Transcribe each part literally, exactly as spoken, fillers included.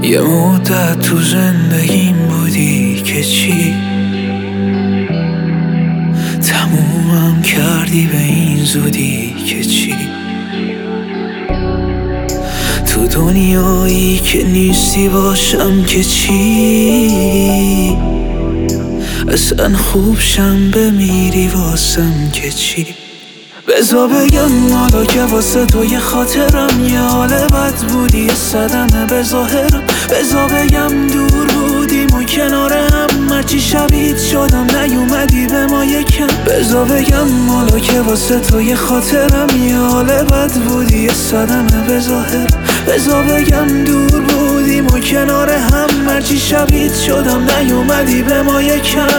یه مدت تو زندگیم بودی که چی تمومم کردی به این زودی که چی تو دنیایی که نیستی باشم که چی اصلا خوب شم بمیری واسم که چی بزا بگم حالا که واسه تو یه خاطرم یه حال بد بودی یه صدمه به ظاهرم بزا بگم دور بودیم و کنار هم هرچی شبیت شدم نیومدی به ما یکم بزا بگم حالا که واسه تو یه خاطرم یه حال بد بودی یه صدمه به ظاهرم بزا بگم دور بودیم و کنار هم هرچی شبیت شدم نیومدی به ما یکم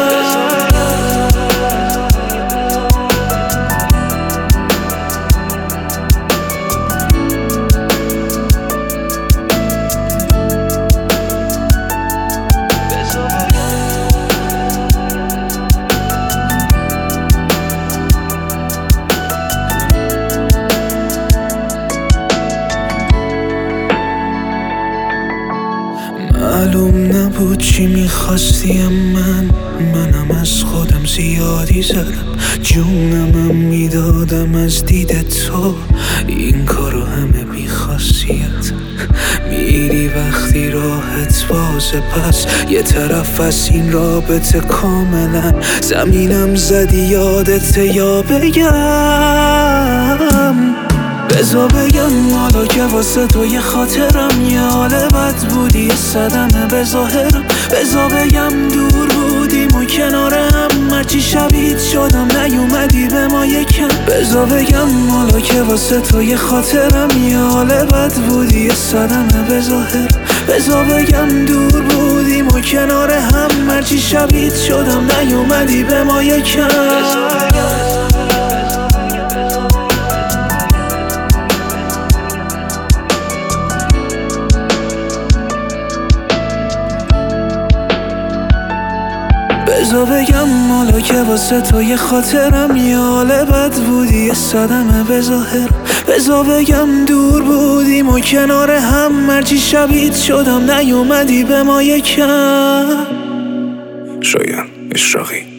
معلوم نبود چی میخواستی من منم از خودم زیادی زدم جونمم میدادم از دید تو این کارو همه بیخاصیت میری وقتی راحت بازه پس یه طرف از این رابطه کاملا زمینم زدی یادت یا بگم بزا بگم حالا که واسه تو یه خاطرم یه حال بد بودی یه صدمه به ظاهرم بزا بگم دور بودیم و کنار هم هرچی شبیت شدم نیومدی به ما یکم بزا بگم حالا که واسه تو یه خاطرم یه حال بد بودی یه صدمه به ظاهرم بزا بگم دور بودیم و کنار هم هرچی شبیت شدم نیومدی به ما یکم بزا بگم حالا که واسه تو یه خاطرم یه حال بد بودی یه صدمه به ظاهرم بزا بگم دور بودیم و کنار هم هرچی شبیت شدم نیومدی به ما یکم شایان اشراقی.